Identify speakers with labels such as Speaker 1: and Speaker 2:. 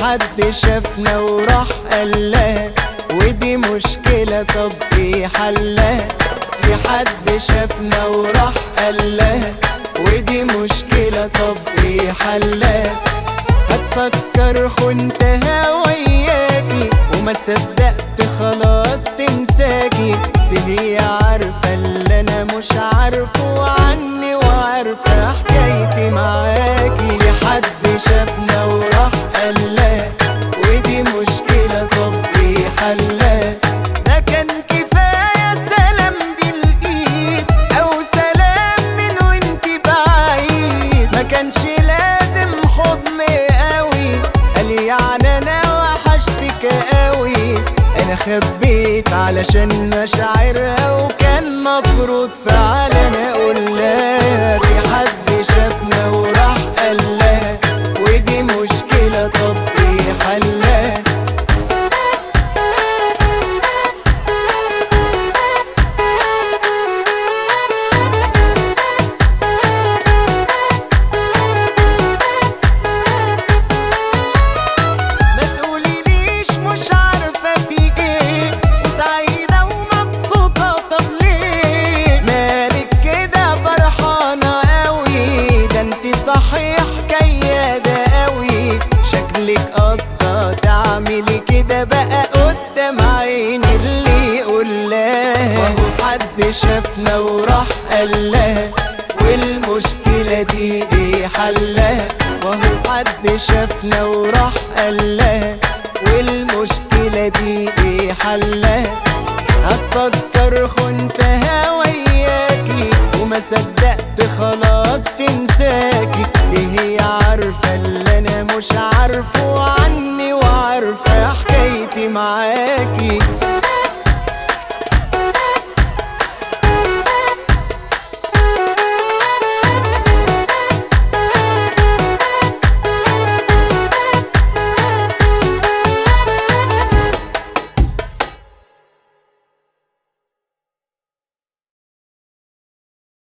Speaker 1: حد شافنا وراح قالها ودي مشكلة، طب ايه حلها؟ في حد شافنا وراح قالها ودي مشكلة، طب ايه حلها؟ هتفكر خنتها وياكي وما صدقت خلاص تنساكي، دي هي عارفة اللي انا مش عارفه عني وعارفة حكايتي معاكي. في حد شافنا وراح قالها ودي مشكلة، طب ايه حلها؟ ده كان كفاية سلام بالايد او سلام من وانتي بعيد، ما كانش لازم حضن قوي. قال يعني انا وحشتك قوي، انا خبيت علشان مشاعرها وكان مفروض فعلا اقول لها. في حد شافنا وراح قالها ودي مشكلة، طب ايه حلها؟ صحيح كيادة قوي، شكلك قصدة تعملي كده بقى قدام عيني اللي يقول لها. وهو حد شافنا وراح قالها والمشكلة دي ايه حلها؟ وهو حد شافنا وراح قالها والمشكلة دي ايه حلها؟ هتفكر خنتها وياكي وما صدقت خلاص تنساكي، دي هي عارفة اللي انا مش عارفه عني وعارفة حكايتي معاكي.